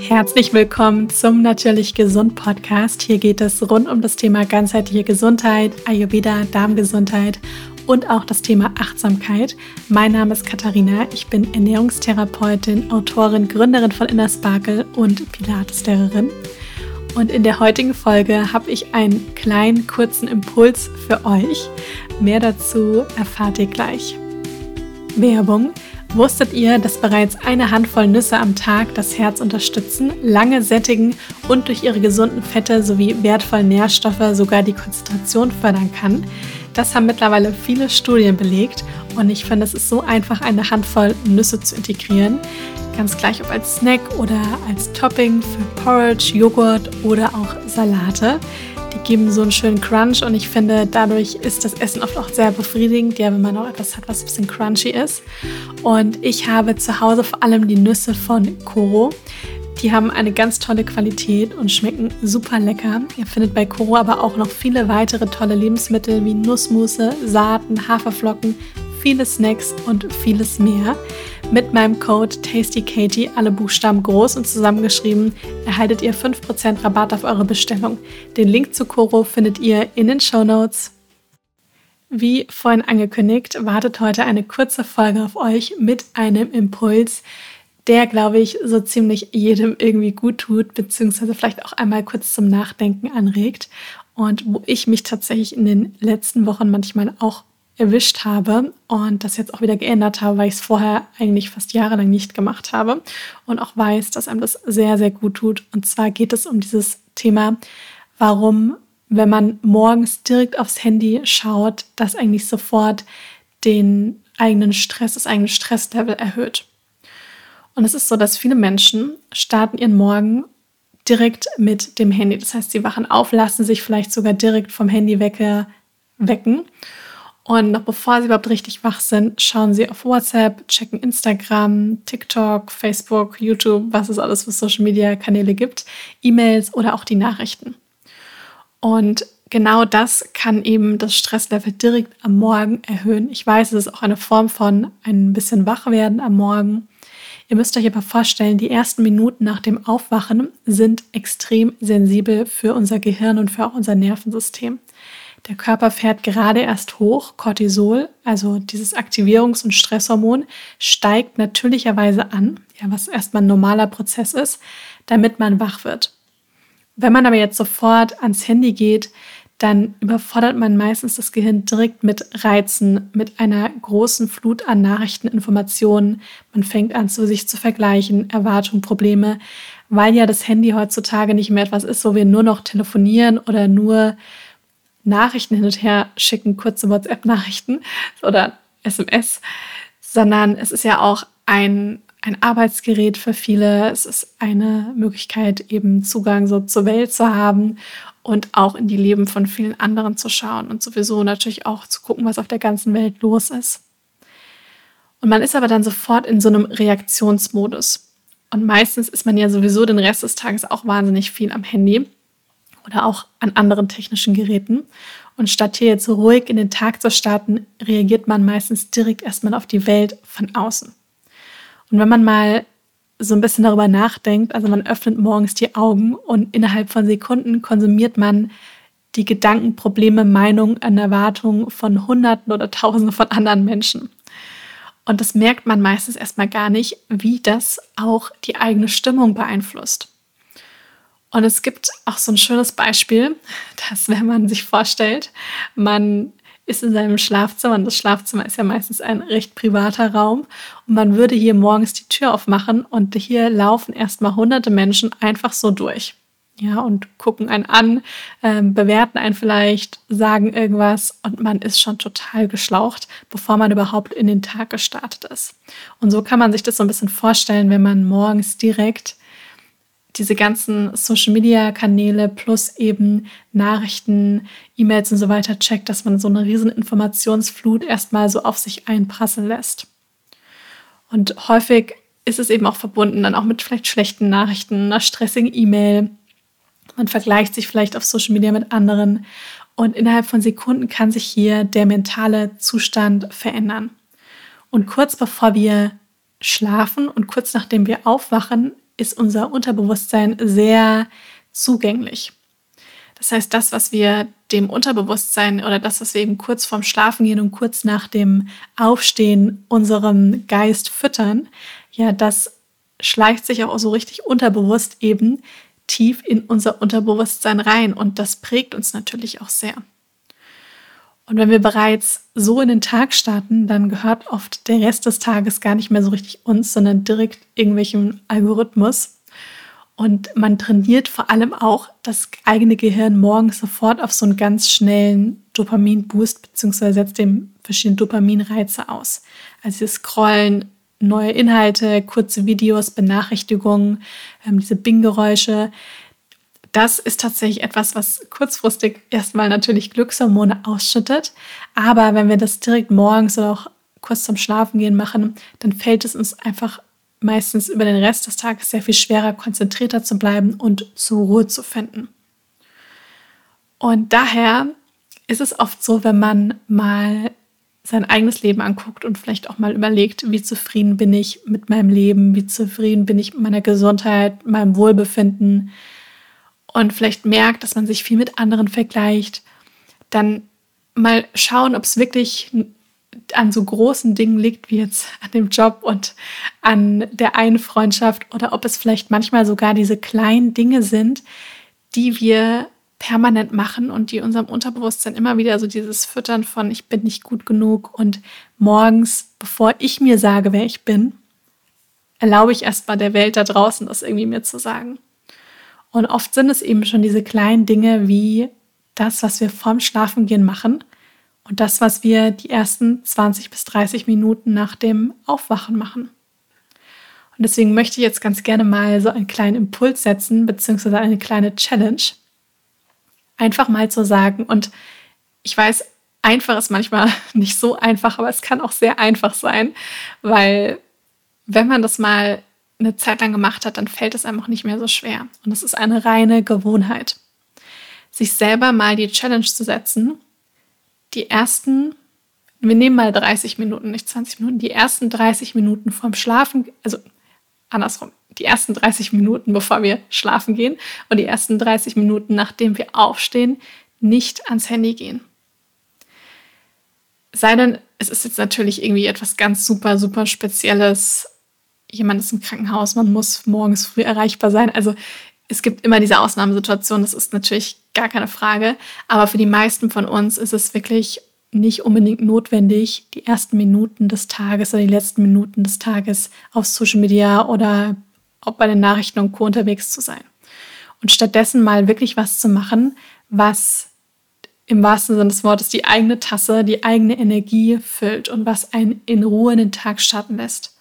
Herzlich willkommen zum Natürlich Gesund Podcast. Hier geht es rund um das Thema ganzheitliche Gesundheit, Ayurveda, Darmgesundheit und auch das Thema Achtsamkeit. Mein Name ist Katharina, ich bin Ernährungstherapeutin, Autorin, Gründerin von Inner Sparkle und Pilates-Lehrerin. Und in der heutigen Folge habe ich einen kleinen, kurzen Impuls für euch. Mehr dazu erfahrt ihr gleich. Werbung. Wusstet ihr, dass bereits eine Handvoll Nüsse am Tag das Herz unterstützen, lange sättigen und durch ihre gesunden Fette sowie wertvollen Nährstoffe sogar die Konzentration fördern kann? Das haben mittlerweile viele Studien belegt und ich finde, es ist so einfach, eine Handvoll Nüsse zu integrieren. Ganz gleich ob als Snack oder als Topping für Porridge, Joghurt oder auch Salate. Die geben so einen schönen Crunch und ich finde, dadurch ist das Essen oft auch sehr befriedigend, ja, wenn man auch etwas hat, was ein bisschen crunchy ist. Und ich habe zu Hause vor allem die Nüsse von Koro. Die haben eine ganz tolle Qualität und schmecken super lecker. Ihr findet bei Koro aber auch noch viele weitere tolle Lebensmittel wie Nussmusse, Saaten, Haferflocken, viele Snacks und vieles mehr. Mit meinem Code TastyKatie, alle Buchstaben groß und zusammengeschrieben, erhaltet ihr 5% Rabatt auf eure Bestellung. Den Link zu Koro findet ihr in den Shownotes. Wie vorhin angekündigt, wartet heute eine kurze Folge auf euch mit einem Impuls, der, glaube ich, so ziemlich jedem irgendwie gut tut, beziehungsweise vielleicht auch einmal kurz zum Nachdenken anregt und wo ich mich tatsächlich in den letzten Wochen manchmal auch erwischt habe und das jetzt auch wieder geändert habe, weil ich es vorher eigentlich fast jahrelang nicht gemacht habe und auch weiß, dass einem das sehr, sehr gut tut. Und zwar geht es um dieses Thema, warum, wenn man morgens direkt aufs Handy schaut, das eigentlich sofort das eigene Stresslevel erhöht. Und es ist so, dass viele Menschen starten ihren Morgen direkt mit dem Handy. Das heißt, sie wachen auf, lassen sich vielleicht sogar direkt vom Handywecker wecken. Und noch bevor sie überhaupt richtig wach sind, schauen sie auf WhatsApp, checken Instagram, TikTok, Facebook, YouTube, was es alles für Social-Media-Kanäle gibt, E-Mails oder auch die Nachrichten. Und genau das kann eben das Stresslevel direkt am Morgen erhöhen. Ich weiß, es ist auch eine Form von ein bisschen Wachwerden am Morgen. Ihr müsst euch aber vorstellen, die ersten Minuten nach dem Aufwachen sind extrem sensibel für unser Gehirn und für auch unser Nervensystem. Der Körper fährt gerade erst hoch, Cortisol, also dieses Aktivierungs- und Stresshormon, steigt natürlicherweise an, ja, was erstmal ein normaler Prozess ist, damit man wach wird. Wenn man aber jetzt sofort ans Handy geht, dann überfordert man meistens das Gehirn direkt mit Reizen, mit einer großen Flut an Nachrichten, Informationen. Man fängt an, sich zu vergleichen, Erwartungen, Probleme, weil ja das Handy heutzutage nicht mehr etwas ist, wo wir nur noch telefonieren oder nur Nachrichten hin und her schicken, kurze WhatsApp-Nachrichten oder SMS, sondern es ist ja auch ein Arbeitsgerät für viele. Es ist eine Möglichkeit, eben Zugang so zur Welt zu haben und auch in die Leben von vielen anderen zu schauen und sowieso natürlich auch zu gucken, was auf der ganzen Welt los ist. Und man ist aber dann sofort in so einem Reaktionsmodus. Und meistens ist man ja sowieso den Rest des Tages auch wahnsinnig viel am Handy oder auch an anderen technischen Geräten. Und statt hier jetzt ruhig in den Tag zu starten, reagiert man meistens direkt erstmal auf die Welt von außen. Und wenn man mal so ein bisschen darüber nachdenkt, also man öffnet morgens die Augen und innerhalb von Sekunden konsumiert man die Gedanken, Probleme, Meinungen und Erwartungen von Hunderten oder Tausenden von anderen Menschen. Und das merkt man meistens erstmal gar nicht, wie das auch die eigene Stimmung beeinflusst. Und es gibt auch so ein schönes Beispiel, dass wenn man sich vorstellt, man ist in seinem Schlafzimmer und das Schlafzimmer ist ja meistens ein recht privater Raum und man würde hier morgens die Tür aufmachen und hier laufen erstmal hunderte Menschen einfach so durch. Ja, und gucken einen an, bewerten einen vielleicht, sagen irgendwas und man ist schon total geschlaucht, bevor man überhaupt in den Tag gestartet ist. Und so kann man sich das so ein bisschen vorstellen, wenn man morgens direkt diese ganzen Social-Media-Kanäle plus eben Nachrichten, E-Mails und so weiter checkt, dass man so eine riesen Informationsflut erstmal so auf sich einprasseln lässt. Und häufig ist es eben auch verbunden dann auch mit vielleicht schlechten Nachrichten, einer stressigen E-Mail. Man vergleicht sich vielleicht auf Social Media mit anderen und innerhalb von Sekunden kann sich hier der mentale Zustand verändern. Und kurz bevor wir schlafen und kurz nachdem wir aufwachen, ist unser Unterbewusstsein sehr zugänglich. Das heißt, das, was wir dem Unterbewusstsein oder das, was wir eben kurz vorm Schlafengehen und kurz nach dem Aufstehen unserem Geist füttern, ja, das schleicht sich auch so richtig unterbewusst eben tief in unser Unterbewusstsein rein und das prägt uns natürlich auch sehr. Und wenn wir bereits so in den Tag starten, dann gehört oft der Rest des Tages gar nicht mehr so richtig uns, sondern direkt irgendwelchem Algorithmus. Und man trainiert vor allem auch das eigene Gehirn morgens sofort auf so einen ganz schnellen Dopamin-Boost beziehungsweise setzt dem verschiedene Dopaminreize aus. Also wir scrollen neue Inhalte, kurze Videos, Benachrichtigungen, diese Bing-Geräusche. Das ist tatsächlich etwas, was kurzfristig erstmal natürlich Glückshormone ausschüttet. Aber wenn wir das direkt morgens oder auch kurz zum Schlafengehen machen, dann fällt es uns einfach meistens über den Rest des Tages sehr viel schwerer, konzentrierter zu bleiben und zur Ruhe zu finden. Und daher ist es oft so, wenn man mal sein eigenes Leben anguckt und vielleicht auch mal überlegt, wie zufrieden bin ich mit meinem Leben, wie zufrieden bin ich mit meiner Gesundheit, meinem Wohlbefinden und vielleicht merkt, dass man sich viel mit anderen vergleicht, dann mal schauen, ob es wirklich an so großen Dingen liegt, wie jetzt an dem Job und an der einen Freundschaft oder ob es vielleicht manchmal sogar diese kleinen Dinge sind, die wir permanent machen und die unserem Unterbewusstsein immer wieder so dieses Füttern von ich bin nicht gut genug und morgens, bevor ich mir sage, wer ich bin, erlaube ich erstmal der Welt da draußen, das irgendwie mir zu sagen. Und oft sind es eben schon diese kleinen Dinge wie das, was wir vorm Schlafengehen machen und das, was wir die ersten 20 bis 30 Minuten nach dem Aufwachen machen. Und deswegen möchte ich jetzt ganz gerne mal so einen kleinen Impuls setzen, beziehungsweise eine kleine Challenge. Einfach mal zu sagen, und ich weiß, einfach ist manchmal nicht so einfach, aber es kann auch sehr einfach sein, weil wenn man das mal eine Zeit lang gemacht hat, dann fällt es einem auch nicht mehr so schwer. Und es ist eine reine Gewohnheit. Sich selber mal die Challenge zu setzen, wir nehmen mal 30 Minuten, nicht 20 Minuten, die ersten 30 Minuten vorm Schlafen, also andersrum, die ersten 30 Minuten, bevor wir schlafen gehen und die ersten 30 Minuten, nachdem wir aufstehen, nicht ans Handy gehen. Sei denn, es ist jetzt natürlich irgendwie etwas ganz super, super Spezielles. Jemand ist im Krankenhaus, man muss morgens früh erreichbar sein. Also es gibt immer diese Ausnahmesituation, das ist natürlich gar keine Frage. Aber für die meisten von uns ist es wirklich nicht unbedingt notwendig, die ersten Minuten des Tages oder die letzten Minuten des Tages auf Social Media oder auch bei den Nachrichten und Co. unterwegs zu sein. Und stattdessen mal wirklich was zu machen, was im wahrsten Sinne des Wortes die eigene Tasse, die eigene Energie füllt und was einen in Ruhe in den Tag starten lässt.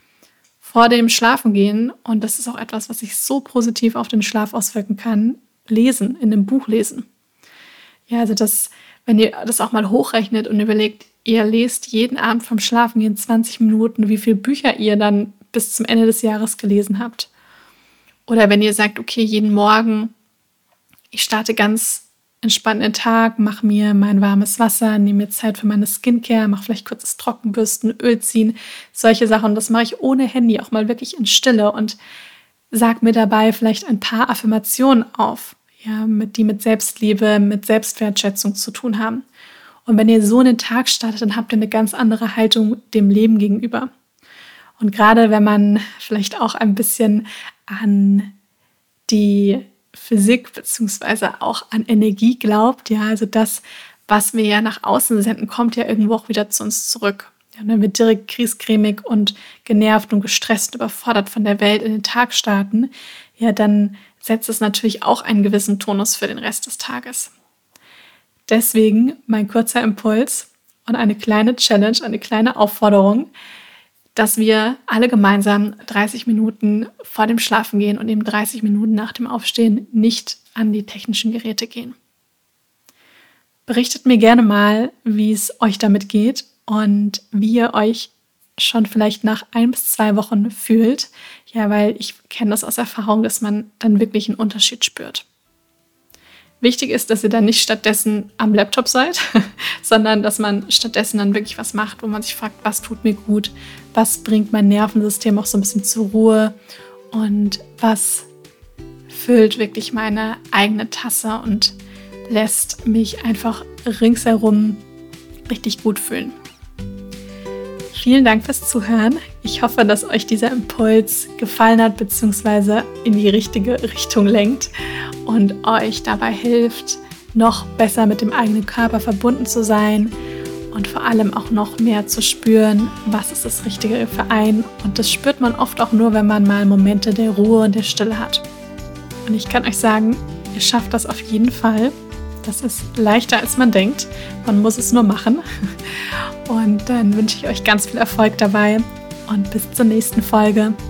Vor dem Schlafengehen, und das ist auch etwas, was sich so positiv auf den Schlaf auswirken kann, lesen, in einem Buch lesen. Ja, also wenn ihr das auch mal hochrechnet und überlegt, ihr lest jeden Abend vom Schlafengehen 20 Minuten, wie viele Bücher ihr dann bis zum Ende des Jahres gelesen habt. Oder wenn ihr sagt, okay, jeden Morgen, ich starte ganz entspannt den Tag, mache mir mein warmes Wasser, nehme mir Zeit für meine Skincare, mache vielleicht kurzes Trockenbürsten, Öl ziehen, solche Sachen. Das mache ich ohne Handy, auch mal wirklich in Stille und sage mir dabei vielleicht ein paar Affirmationen auf, ja, die mit Selbstliebe, mit Selbstwertschätzung zu tun haben. Und wenn ihr so in den Tag startet, dann habt ihr eine ganz andere Haltung dem Leben gegenüber. Und gerade wenn man vielleicht auch ein bisschen an die Physik beziehungsweise auch an Energie glaubt, ja, also das, was wir ja nach außen senden, kommt ja irgendwo auch wieder zu uns zurück. Ja, wenn wir direkt griesgrämig und genervt und gestresst, überfordert von der Welt in den Tag starten, ja, dann setzt es natürlich auch einen gewissen Tonus für den Rest des Tages. Deswegen mein kurzer Impuls und eine kleine Challenge, eine kleine Aufforderung, dass wir alle gemeinsam 30 Minuten vor dem Schlafengehen und eben 30 Minuten nach dem Aufstehen nicht an die technischen Geräte gehen. Berichtet mir gerne mal, wie es euch damit geht und wie ihr euch schon vielleicht nach 1 bis 2 Wochen fühlt. Ja, weil ich kenne das aus Erfahrung, dass man dann wirklich einen Unterschied spürt. Wichtig ist, dass ihr dann nicht stattdessen am Laptop seid, sondern dass man stattdessen dann wirklich was macht, wo man sich fragt, was tut mir gut, was bringt mein Nervensystem auch so ein bisschen zur Ruhe und was füllt wirklich meine eigene Tasse und lässt mich einfach ringsherum richtig gut fühlen. Vielen Dank fürs Zuhören. Ich hoffe, dass euch dieser Impuls gefallen hat bzw. in die richtige Richtung lenkt und euch dabei hilft, noch besser mit dem eigenen Körper verbunden zu sein und vor allem auch noch mehr zu spüren, was ist das Richtige für einen. Und das spürt man oft auch nur, wenn man mal Momente der Ruhe und der Stille hat. Und ich kann euch sagen, ihr schafft das auf jeden Fall. Das ist leichter, als man denkt. Man muss es nur machen. Und dann wünsche ich euch ganz viel Erfolg dabei und bis zur nächsten Folge.